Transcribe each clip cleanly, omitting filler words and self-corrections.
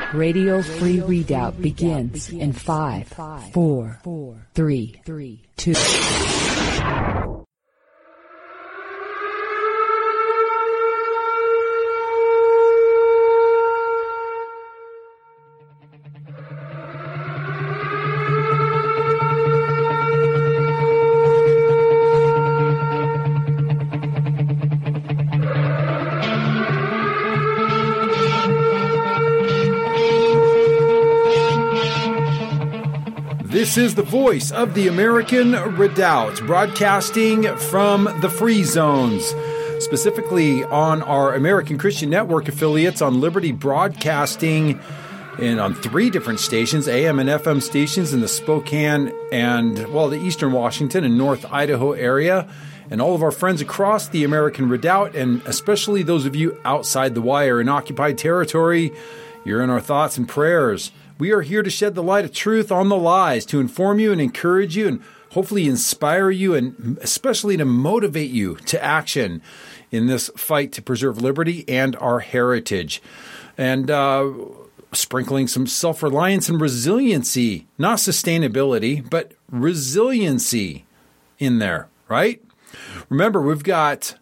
Radio Free Redoubt begins in 5, 4, 3, 2. This is the voice of the American Redoubt, broadcasting from the Free Zones, specifically on our American Christian Network affiliates on Liberty Broadcasting and on 3 different stations, AM and FM stations in the Spokane and, the Eastern Washington and North Idaho area, and all of our friends across the American Redoubt, and especially those of you outside the wire in occupied territory. You're in our thoughts and prayers. We are here to shed the light of truth on the lies, to inform you and encourage you and hopefully inspire you and especially to motivate you to action in this fight to preserve liberty and our heritage. And sprinkling some self-reliance and resiliency, not sustainability, but resiliency in there, right? Remember, we've got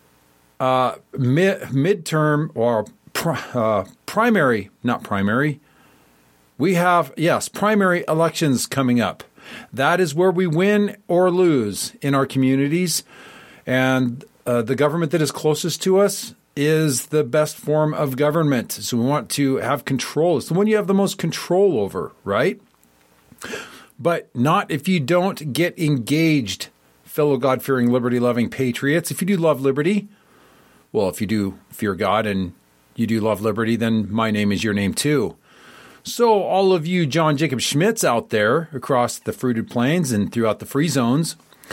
midterm or primary, not primary. We have, primary elections coming up. That is where we win or lose in our communities. And the government that is closest to us is the best form of government. So we want to have control. It's the one you have the most control over, right? But not if you don't get engaged, fellow God-fearing, liberty-loving patriots. If you do love liberty, if you do fear God and you do love liberty, then my name is your name too. So all of you John Jacob Schmitz out there across the fruited plains and throughout the free zones,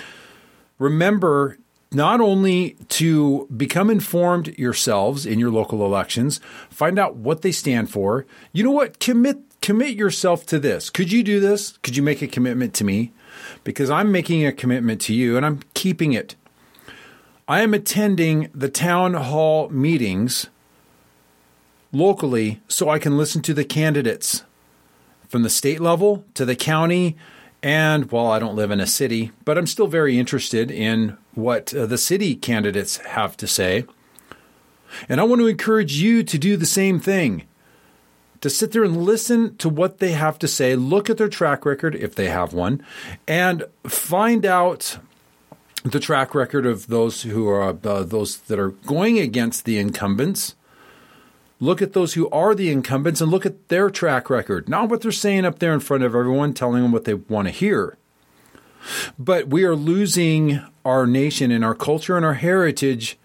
remember not only to become informed yourselves in your local elections, find out what they stand for. You know what? Commit yourself to this. Could you do this? Could you make a commitment to me? Because I'm making a commitment to you and I'm keeping it. I am attending the town hall meetings locally so I can listen to the candidates from the state level to the county. And I don't live in a city, but I'm still very interested in what the city candidates have to say. And I want to encourage you to do the same thing, to sit there and listen to what they have to say, look at their track record if they have one, and find out the track record of those who are those that are going against the incumbents. Look at those who are the incumbents and look at their track record, not what they're saying up there in front of everyone, telling them what they want to hear. But we are losing our nation and our culture and our heritage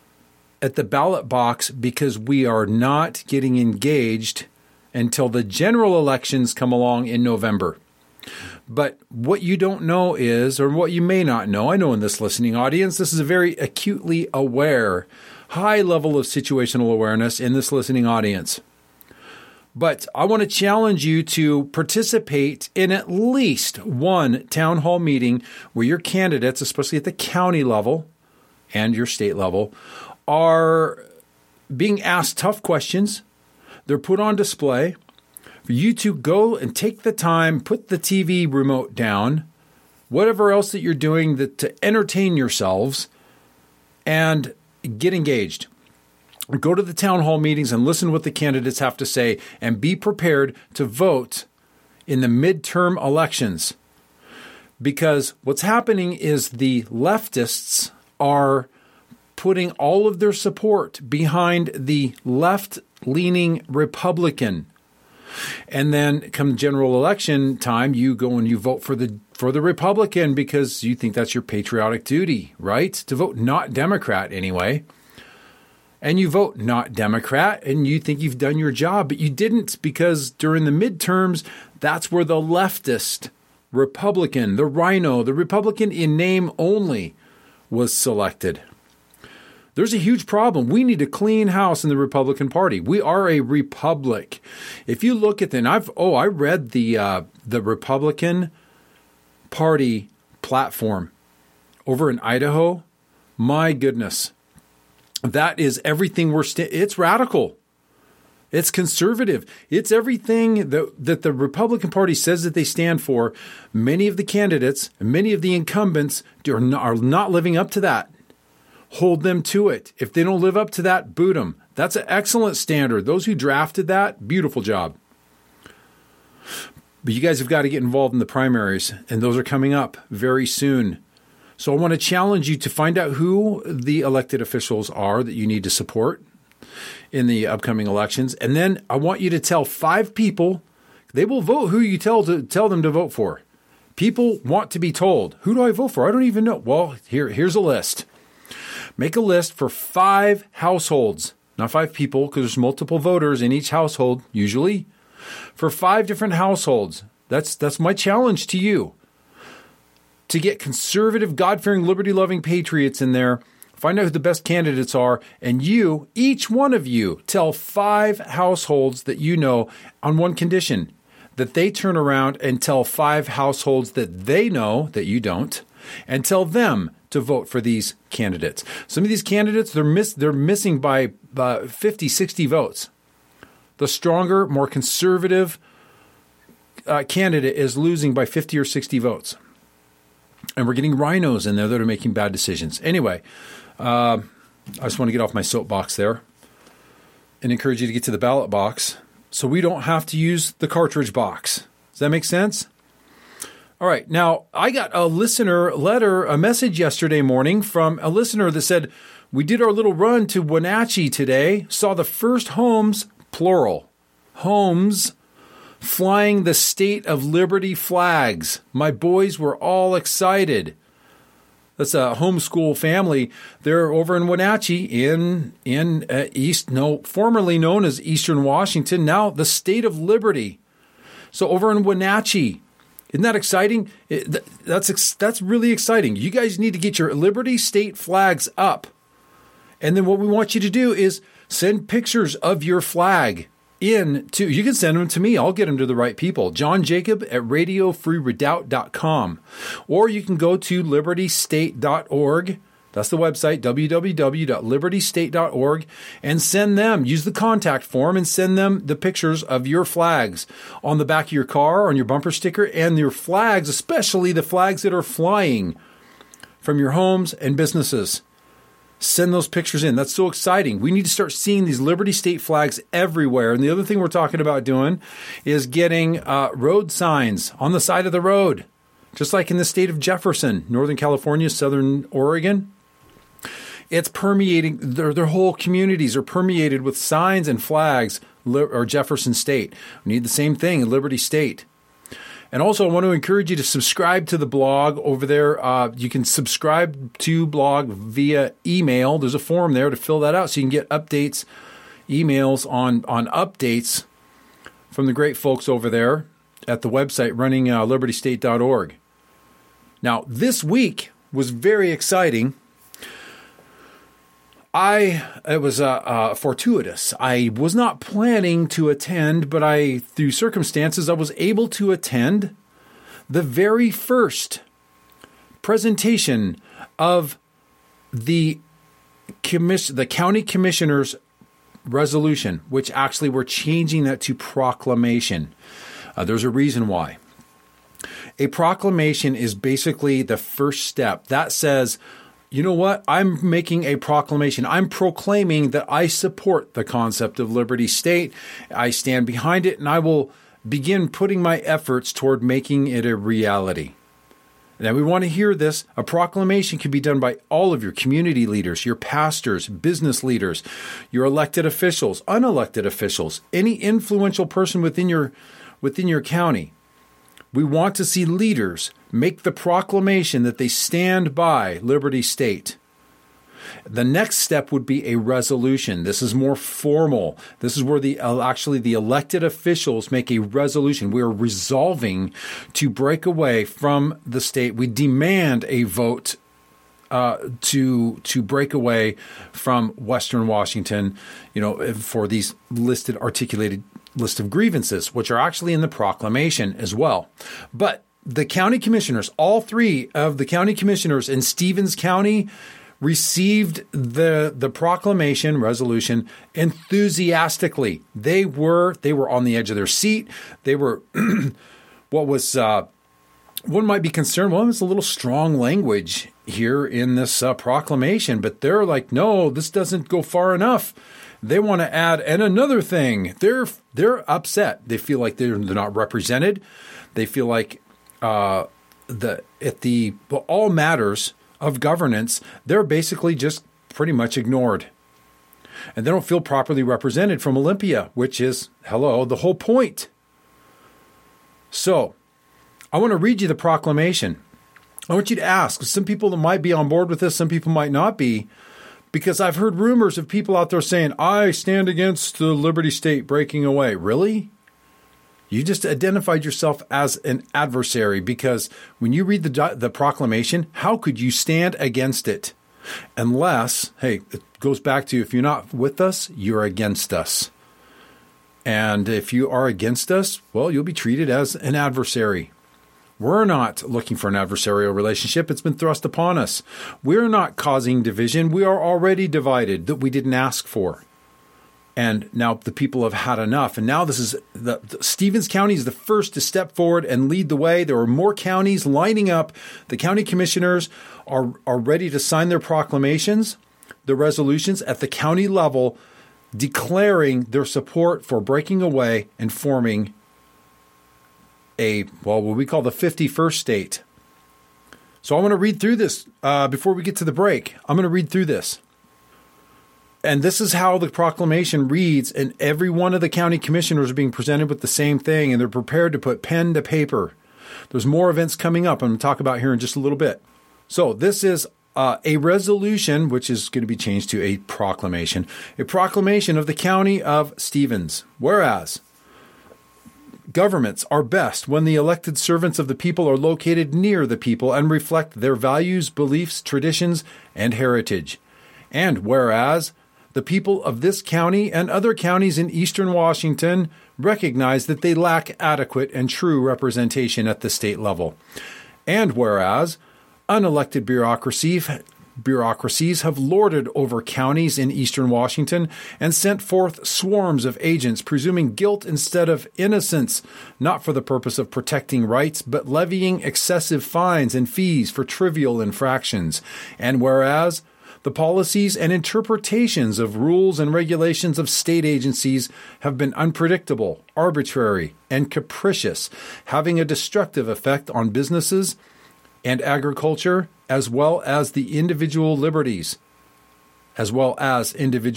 at the ballot box because we are not getting engaged until the general elections come along in November. But what you don't know is, or what you may not know, I know in this listening audience, this is a very acutely aware, high level of situational awareness in this listening audience. But I want to challenge you to participate in at least one town hall meeting where your candidates, especially at the county level and your state level, are being asked tough questions. They're put on display for you to go and take the time, put the TV remote down, whatever else that you're doing to entertain yourselves, and get engaged. Go to the town hall meetings and listen to what the candidates have to say and be prepared to vote in the midterm elections. Because what's happening is the leftists are putting all of their support behind the left-leaning Republican. And then come general election time, you go and you vote for the Republican because you think that's your patriotic duty, right? To vote not Democrat anyway. And you vote not Democrat and you think you've done your job, but you didn't, because during the midterms, that's where the leftist Republican, the rhino, the Republican in name only, was selected. There's a huge problem. We need a clean house in the Republican Party. We are a republic. If you look at I read the Republican Party platform over in Idaho. My goodness, that is everything it's radical. It's conservative. It's everything that the Republican Party says that they stand for. Many of the candidates, many of the incumbents are not living up to that. Hold them to it. If they don't live up to that, boot them. That's an excellent standard. Those who drafted that, beautiful job. But you guys have got to get involved in the primaries, and those are coming up very soon. So I want to challenge you to find out who the elected officials are that you need to support in the upcoming elections. And then I want you to tell 5 people, they will vote who you tell them to vote for. People want to be told, who do I vote for? I don't even know. Well, here's a list. Make a list for 5 households, not 5 people, because there's multiple voters in each household, usually. For 5 different households. That's my challenge to you. To get conservative, God-fearing, liberty-loving patriots in there, find out who the best candidates are, and you, each one of you, tell 5 households that you know on one condition, that they turn around and tell 5 households that they know that you don't, and tell them to vote for these candidates. Some of these candidates, they're missing by 50, 60 votes. The stronger, more conservative candidate is losing by 50 or 60 votes. And we're getting rhinos in there that are making bad decisions. Anyway, I just want to get off my soapbox there and encourage you to get to the ballot box so we don't have to use the cartridge box. Does that make sense? All right. Now, I got a listener letter, a message yesterday morning from a listener that said, we did our little run to Wenatchee today, saw the first homes, plural, homes flying the State of Liberty flags. My boys were all excited. That's a homeschool family. They're over in Wenatchee in formerly known as Eastern Washington, now the State of Liberty. So over in Wenatchee, isn't that exciting? That's really exciting. You guys need to get your Liberty State flags up. And then what we want you to do is send pictures of your flag you can send them to me. I'll get them to the right people. John Jacob at RadioFreeRedoubt.com. Or you can go to libertystate.org. That's the website, www.libertystate.org, and send them. Use the contact form and send them the pictures of your flags on the back of your car, on your bumper sticker, and your flags, especially the flags that are flying from your homes and businesses. Send those pictures in. That's so exciting. We need to start seeing these Liberty State flags everywhere. And the other thing we're talking about doing is getting road signs on the side of the road, just like in the state of Jefferson, Northern California, Southern Oregon. It's permeating. Their whole communities are permeated with signs and flags, or Jefferson State. We need the same thing in Liberty State. And also, I want to encourage you to subscribe to the blog over there. You can subscribe to blog via email. There's a form there to fill that out so you can get updates, emails on updates from the great folks over there at the website running libertystate.org. Now, this week was very exciting. It was fortuitous. I was not planning to attend, but through circumstances, I was able to attend the very first presentation of the county commissioner's resolution, which actually we're changing that to proclamation. There's a reason why. A proclamation is basically the first step. That says, you know what? I'm making a proclamation. I'm proclaiming that I support the concept of Liberty State. I stand behind it, and I will begin putting my efforts toward making it a reality. Now, we want to hear this. A proclamation can be done by all of your community leaders, your pastors, business leaders, your elected officials, unelected officials, any influential person within your county. We want to see leaders make the proclamation that they stand by Liberty State. The next step would be a resolution. This is more formal. This is where the elected officials make a resolution. We are resolving to break away from the state. We demand a vote to break away from Western Washington, for these articulated list of grievances, which are actually in the proclamation as well. But the county commissioners, all 3 of the county commissioners in Stevens County, received the proclamation resolution enthusiastically. They were on the edge of their seat. They were what was one might be concerned. Well, it's a little strong language here in this proclamation, but they're like, no, this doesn't go far enough. They want to add and another thing. They're upset. They feel like they're not represented. They feel like all matters of governance, they're basically just pretty much ignored. And they don't feel properly represented from Olympia, which is, the whole point. So, I want to read you the proclamation. I want you to ask. Some people that might be on board with this, some people might not be, because I've heard rumors of people out there saying, I stand against the Liberty State breaking away. Really? You just identified yourself as an adversary, because when you read the proclamation, how could you stand against it? Unless, it goes back to, if you're not with us, you're against us. And if you are against us, well, you'll be treated as an adversary. We're not looking for an adversarial relationship. It's been thrust upon us. We're not causing division. We are already divided that we didn't ask for. And now the people have had enough. And now this is the Stevens County is the first to step forward and lead the way. There are more counties lining up. The county commissioners are ready to sign their proclamations, the resolutions at the county level, declaring their support for breaking away and forming what we call the 51st state. So I want to read through this before we get to the break. I'm going to read through this. And this is how the proclamation reads, and every one of the county commissioners are being presented with the same thing, and they're prepared to put pen to paper. There's more events coming up I'm going to talk about here in just a little bit. So this is a resolution, which is going to be changed to a proclamation of the county of Stevens. Whereas governments are best when the elected servants of the people are located near the people and reflect their values, beliefs, traditions, and heritage. And whereas the people of this county and other counties in eastern Washington recognize that they lack adequate and true representation at the state level. And whereas unelected bureaucracies have lorded over counties in eastern Washington and sent forth swarms of agents presuming guilt instead of innocence, not for the purpose of protecting rights, but levying excessive fines and fees for trivial infractions. And whereas the policies and interpretations of rules and regulations of state agencies have been unpredictable, arbitrary, and capricious, having a destructive effect on businesses and agriculture, as well as individual liberties. And whereas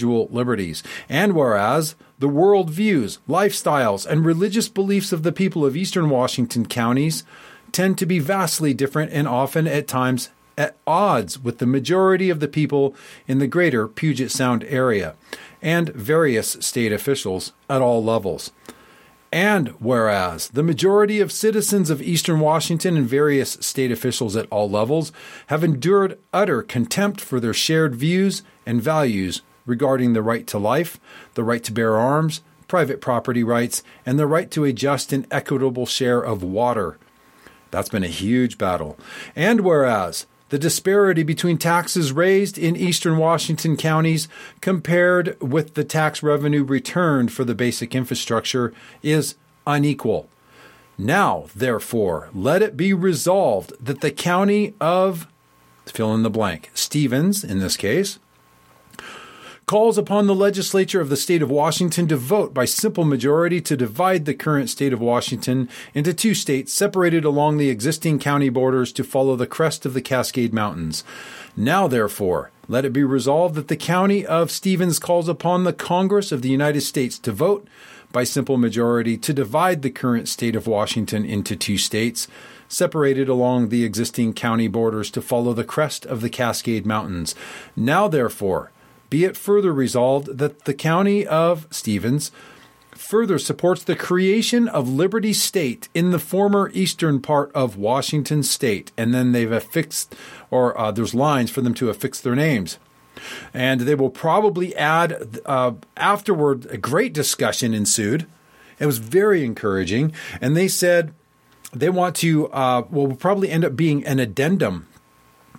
the worldviews, lifestyles, and religious beliefs of the people of eastern Washington counties tend to be vastly different and often at times at odds with the majority of the people in the greater Puget Sound area and various state officials at all levels. And whereas the majority of citizens of eastern Washington and various state officials at all levels have endured utter contempt for their shared views and values regarding the right to life, the right to bear arms, private property rights, and the right to a just and equitable share of water. That's been a huge battle. And whereas the disparity between taxes raised in eastern Washington counties compared with the tax revenue returned for the basic infrastructure is unequal. Now, therefore, let it be resolved that the county of, fill in the blank, Stevens, in this case, calls upon the legislature of the state of Washington to vote by simple majority to divide the current state of Washington into two states separated along the existing county borders to follow the crest of the Cascade Mountains. Now, therefore, let it be resolved that the county of Stevens calls upon the Congress of the United States to vote by simple majority to divide the current state of Washington into two states separated along the existing county borders to follow the crest of the Cascade Mountains. Now, therefore, be it further resolved that the county of Stevens further supports the creation of Liberty State in the former eastern part of Washington State. And then they've affixed, there's lines for them to affix their names. And they will probably add, afterward, a great discussion ensued. It was very encouraging. And they said they want to, will probably end up being an addendum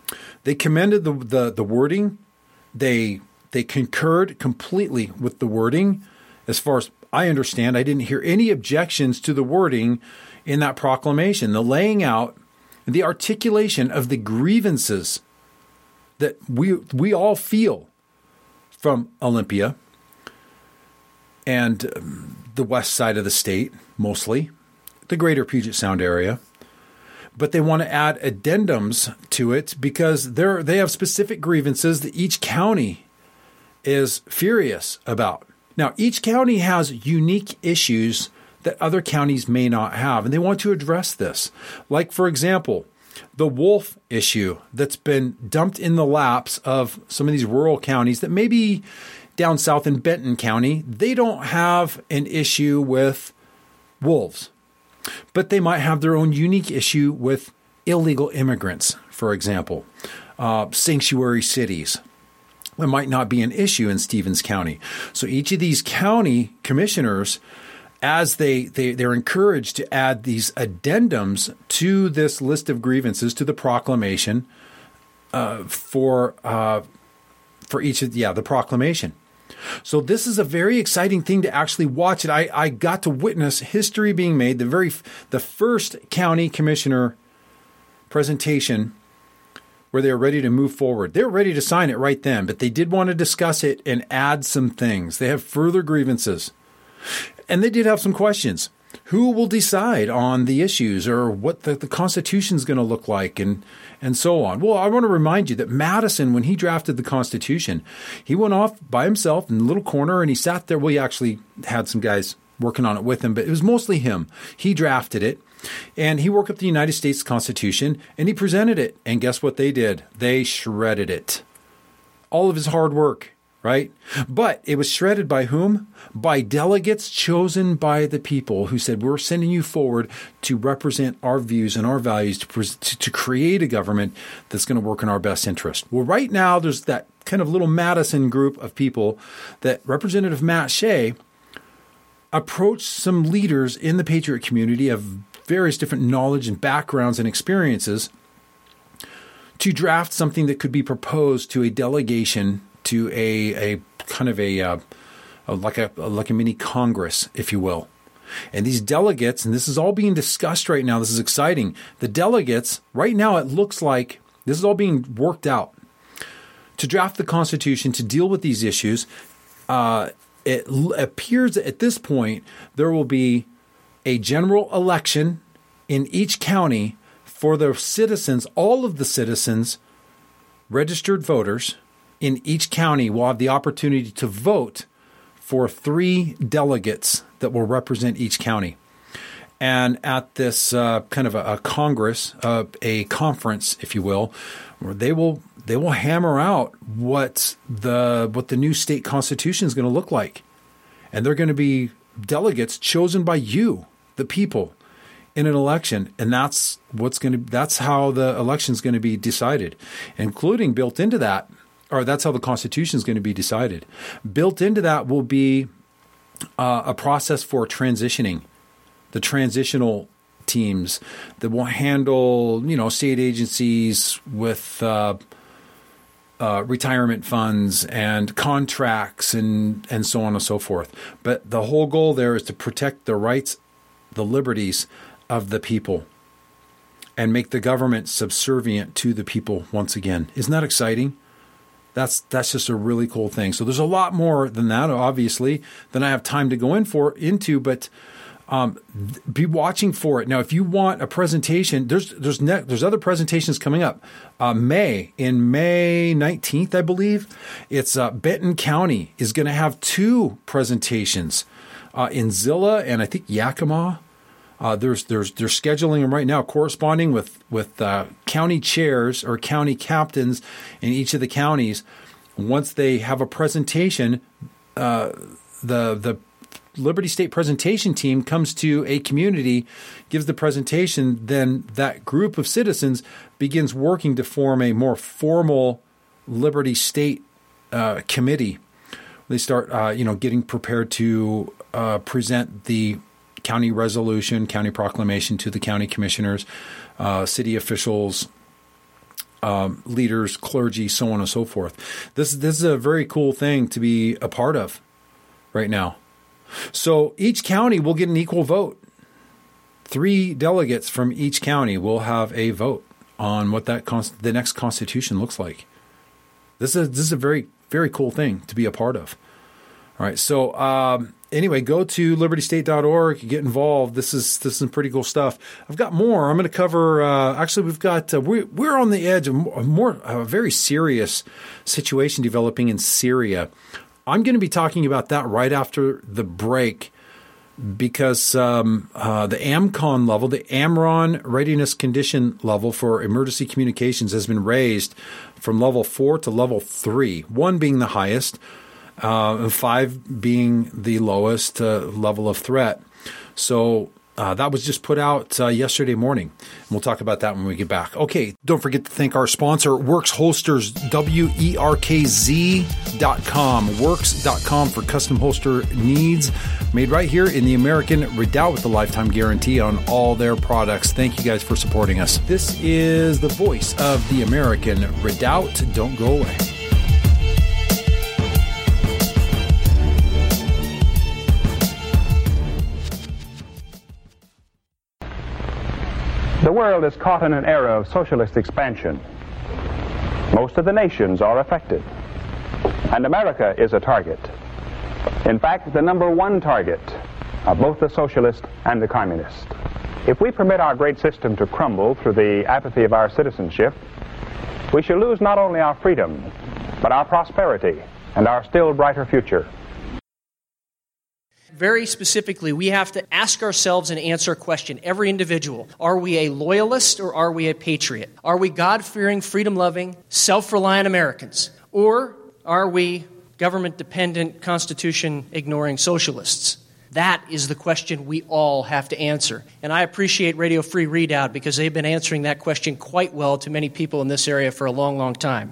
They commended the wording. They concurred completely with the wording. As far as I understand, I didn't hear any objections to the wording in that proclamation, the laying out, the articulation of the grievances that we all feel from Olympia and the west side of the state, mostly, the greater Puget Sound area. But they want to add addendums to it because they have specific grievances that each county is furious about. Now, each county has unique issues that other counties may not have, and they want to address this. Like, for example, the wolf issue that's been dumped in the laps of some of these rural counties that maybe down south in Benton County, they don't have an issue with wolves, but they might have their own unique issue with illegal immigrants, for example, sanctuary cities. That might not be an issue in Stevens County. So each of these county commissioners, as they're encouraged to add these addendums to this list of grievances, to the proclamation for each of the proclamation. So this is a very exciting thing to actually watch. And I got to witness history being made. The first county commissioner presentation where they were ready to move forward. They were ready to sign it right then, but they did want to discuss it and add some things. They have further grievances. And they did have some questions. Who will decide on the issues or what the Constitution is going to look like and so on? Well, I want to remind you that Madison, when he drafted the Constitution, he went off by himself in a little corner and he sat there. Well, he actually had some guys working on it with him, but it was mostly him. He drafted it and he worked up the United States Constitution and he presented it. And guess what they did? They shredded it. All of his hard work. Right? But it was shredded by whom? By delegates chosen by the people who said, we're sending you forward to represent our views and our values to create a government that's going to work in our best interest. Well, right now, there's that kind of little Madison group of people that Representative Matt Shea approached some leaders in the Patriot community of various different knowledge and backgrounds and experiences to draft something that could be proposed to a delegation to a kind of like a mini Congress, if you will. And these delegates, and this is all being discussed right now, this is exciting. The delegates, right now it looks like this is all being worked out. To draft the Constitution, to deal with these issues, it appears that at this point there will be a general election in each county for the citizens, all of the citizens, registered voters, in each county will have the opportunity to vote for 3 delegates that will represent each county. And at this kind of a Congress, a conference, if you will, where they will hammer out what the new state constitution is going to look like. And they're going to be delegates chosen by you, the people, in an election. And that's how the election is going to be decided, including built into that. Or that's how the Constitution is going to be decided. Built into that will be a process for transitioning, the transitional teams that will handle, state agencies with retirement funds and contracts and so on and so forth. But the whole goal there is to protect the rights, the liberties of the people and make the government subservient to the people once again. Isn't that exciting? That's just a really cool thing. So there's a lot more than that, obviously, than I have time to go into. But be watching for it. Now, if you want a presentation, there's other presentations coming up. May 19th, I believe, it's Benton County is going to have 2 presentations in Zilla and I think Yakima. They're scheduling them right now, corresponding with county chairs or county captains in each of the counties. Once they have a presentation, the Liberty State presentation team comes to a community, gives the presentation. Then that group of citizens begins working to form a more formal Liberty State committee. They start, getting prepared to present the county resolution, county proclamation to the county commissioners, city officials, leaders, clergy, so on and so forth. This is a very cool thing to be a part of right now. So each county will get an equal vote. 3 delegates from each county will have a vote on what the next constitution looks like. This is a very, very cool thing to be a part of. All right. So anyway, go to libertystate.org, get involved. This is some pretty cool stuff. I've got more. I'm going to cover. Actually, we've got we're on the edge of a very serious situation developing in Syria. I'm going to be talking about that right after the break, because the AMCON level, the AMRON readiness condition level for emergency communications, has been raised from level 4 to level 3, 1 being the highest, and 5 being the lowest level of threat. So that was just put out yesterday morning. And we'll talk about that when we get back. Okay, don't forget to thank our sponsor, Works Holsters, WERKZ.com, Works.com for custom holster needs, made right here in the American Redoubt with a lifetime guarantee on all their products. Thank you guys for supporting us. This is the voice of the American Redoubt. Don't go away. The world is caught in an era of socialist expansion. Most of the nations are affected, and America is a target. In fact, the number 1 target of both the socialist and the communist. If we permit our great system to crumble through the apathy of our citizenship, we shall lose not only our freedom, but our prosperity and our still brighter future. Very specifically, we have to ask ourselves and answer a question, every individual. Are we a loyalist or are we a patriot? Are we God-fearing, freedom-loving, self-reliant Americans? Or are we government-dependent, Constitution-ignoring socialists? That is the question we all have to answer. And I appreciate Radio Free Readout because they've been answering that question quite well to many people in this area for a long, long time.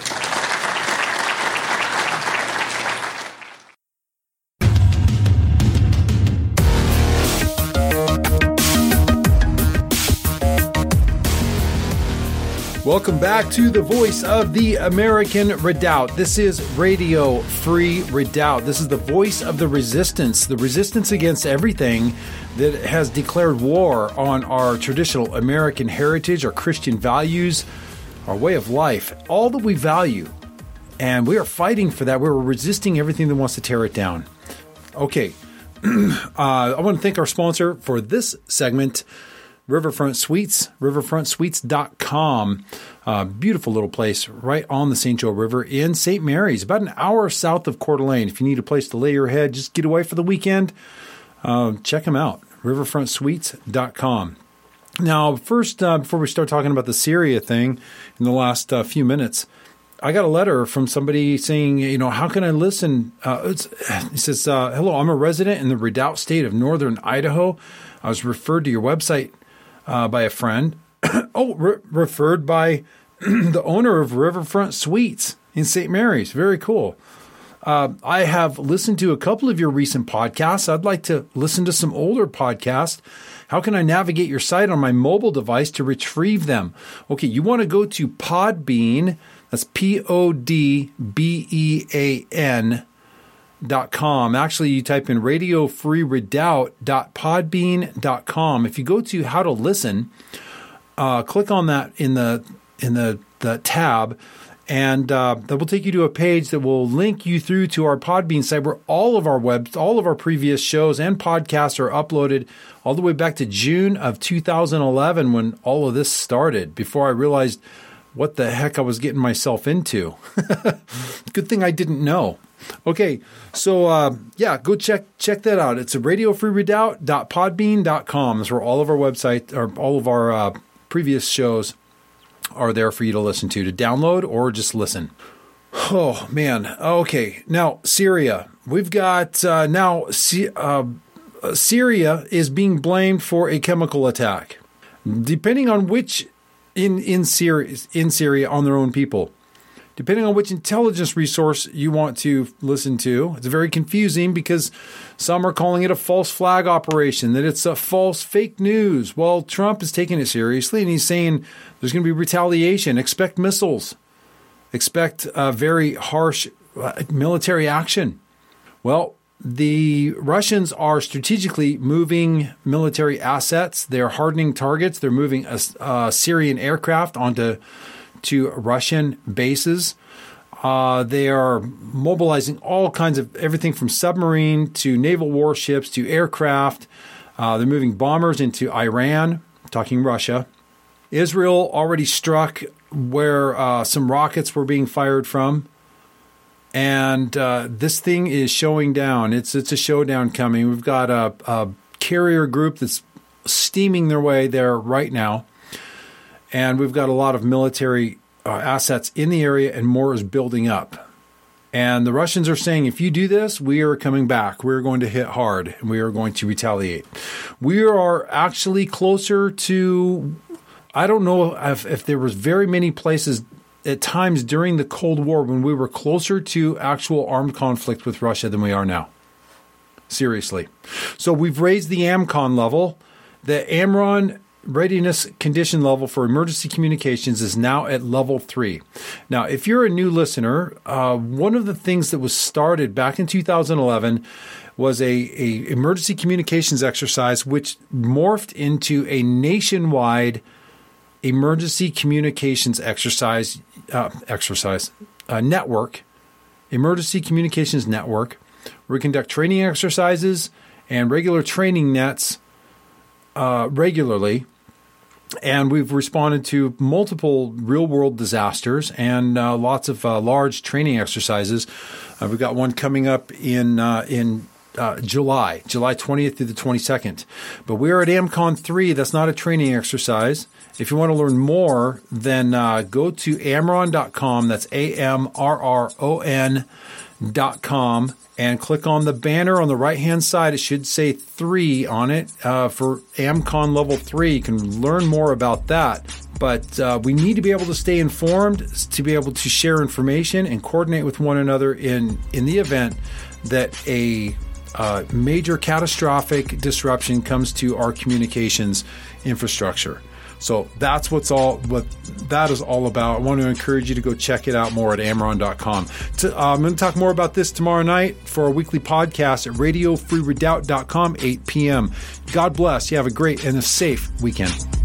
Welcome back to the voice of the American Redoubt. This is Radio Free Redoubt. This is the voice of the resistance against everything that has declared war on our traditional American heritage, our Christian values, our way of life, all that we value. And we are fighting for that. We're resisting everything that wants to tear it down. Okay, I want to thank our sponsor for this segment, Riverfront Suites, riverfrontsuites.com. Beautiful little place right on the St. Joe River in St. Mary's, about an hour south of Coeur d'Alene. If you need a place to lay your head, just get away for the weekend, check them out, riverfrontsuites.com. Now, first, before we start talking about the Syria thing in the last few minutes, I got a letter from somebody saying, how can I listen? He says, hello, I'm a resident in the Redoubt state of northern Idaho. I was referred to your website by a friend. Referred by the owner of Riverfront Suites in St. Mary's. Very cool. I have listened to a couple of your recent podcasts. I'd like to listen to some older podcasts. How can I navigate your site on my mobile device to retrieve them? Okay, you want to go to Podbean. That's PODBEAN.com. Actually, you type in radiofreeredoubt.podbean.com. If you go to how to listen, click on that in the tab, and that will take you to a page that will link you through to our Podbean site, where all of our previous shows and podcasts are uploaded all the way back to June of 2011, when all of this started, before I realized what the heck I was getting myself into. Good thing I didn't know. Okay, so go check that out. It's a radiofreeredoubt.podbean.com. That's where all of our website, or all of our previous shows are there for you to listen to download or just listen. Oh, man. Okay, now Syria. We've got Syria is being blamed for a chemical attack. Depending on which in Syria on their own people. depending on which intelligence resource you want to listen to. It's very confusing because some are calling it a false flag operation, that it's a false fake news. Well, Trump is taking it seriously, and he's saying there's going to be retaliation. Expect missiles. Expect very harsh military action. Well, the Russians are strategically moving military assets. They're hardening targets. They're moving Syrian aircraft onto Russian bases. They are mobilizing all kinds of everything from submarine to naval warships to aircraft. They're moving bombers into Iran, talking Russia. Israel already struck where some rockets were being fired from. And this thing is showing down. It's a showdown coming. We've got a carrier group that's steaming their way there right now. And we've got a lot of military assets in the area, and more is building up. And the Russians are saying, if you do this, we are coming back. We're going to hit hard, and we are going to retaliate. We are actually closer to, I don't know if there was very many places at times during the Cold War when we were closer to actual armed conflict with Russia than we are now. Seriously. So we've raised the AMCON level. The AMRON readiness condition level for emergency communications is now at level 3. Now, if you're a new listener, one of the things that was started back in 2011 was a emergency communications exercise, which morphed into a nationwide emergency communications network, emergency communications network, where we conduct training exercises and regular training nets regularly. And we've responded to multiple real-world disasters and lots of large training exercises. We've got one coming up in July 20th through the 22nd. But we're at AMCON 3. That's not a training exercise. If you want to learn more, then go to amron.com. That's AMRRON.com. And click on the banner on the right-hand side. It should say 3 on it for AMCON Level 3. You can learn more about that. But we need to be able to stay informed, to be able to share information and coordinate with one another in the event that a major catastrophic disruption comes to our communications infrastructure. So that's what that is all about. I want to encourage you to go check it out more at amron.com. I'm going to talk more about this tomorrow night for our weekly podcast at radiofreeredoubt.com, 8 p.m. God bless. You have a great and a safe weekend.